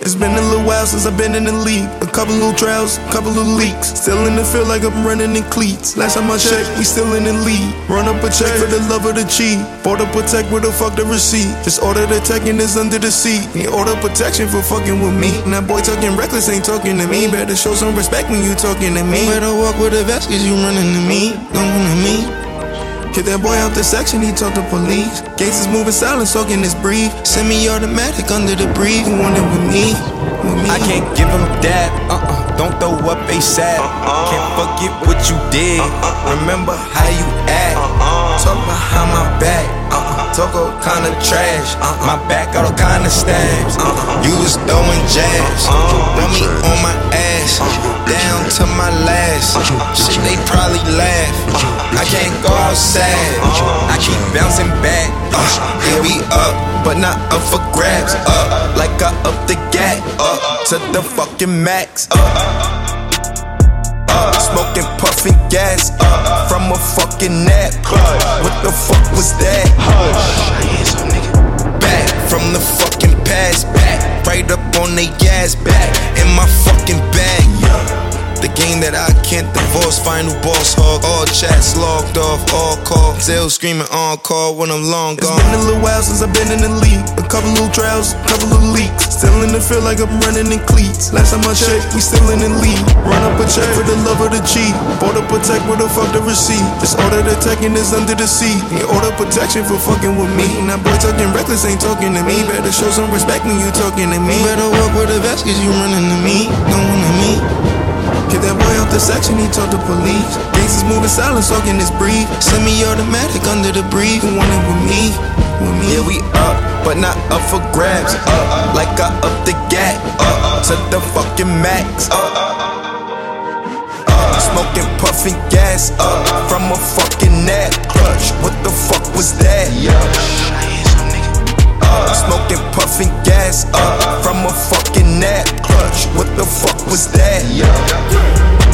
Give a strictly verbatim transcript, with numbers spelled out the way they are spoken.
It's been a little while since I've been in the league. A couple little trials, couple little leaks. Still in the field like I'm running in cleats. Last time I checked, we still in the lead. Run up a check for the love of the cheat. Order protect with a fuck the receipt. Just order the tech and it's under the seat. He order protection for fucking with me. And that boy talking reckless ain't talking to me. Better show some respect when you talking to me. Better walk with a vest cause you running to me. Don't run to me. Get that boy out the section, he talk to police. Gangsters moving silent, soaking his breathe. Semi-automatic under the breathe. You want it with me? With me. I can't give him that, uh-uh, don't throw up ASAP. uh-uh. Can't forget what you did, uh-uh. Remember how you act, uh-uh. Talk behind my back, uh-uh. Talk all kinda trash, uh-uh. My back got all kinda stabs, uh-uh. You was throwing jabs, uh-uh. Want me on my ass, uh-uh. Down to my last, uh-uh. Shit they probably laugh, uh-uh. I can't go outside, uh-uh. I keep bouncing back, uh, yeah we up, but not up for grabs, uh, like I up the gap, uh, to the fucking max, uh, uh, smoking, puffing gas, uh, from a fucking nap, what the fuck was that? Back from the fucking past, back, right up on they ass, back, in my fucking bag, the game that I can't divorce, final boss hog. All chats logged off, all calls. Still screaming on call when I'm long gone. It's been a little while since I've been in the league. A couple little trials, couple little leaks. Still in the field like I'm running in cleats. Last time I checked, we still in the lead. Run up a check for the love of the cheat. Order protect with a fuck the receipt. Just order the tech and it's under the seat. He order protection for fucking with me. And that boy talking reckless ain't talking to me. Better show some respect when you talking to me. Better walk with a vest cause you running to me. Don't run to me. Get that boy out the section, he talk to police. Gangsters moving silent, soaking his breathe. Semi-automatic under the breathe. Who want it with me? With me? Yeah, we up, but not up for grabs. Uh, like I up the gap, uh, to the fucking max. Uh, uh, smoking, puffing gas, uh, from a fucking nap. What the fuck was that? Uh, smoking, puffing gas, uh, from a fucking nap. What the fuck was that?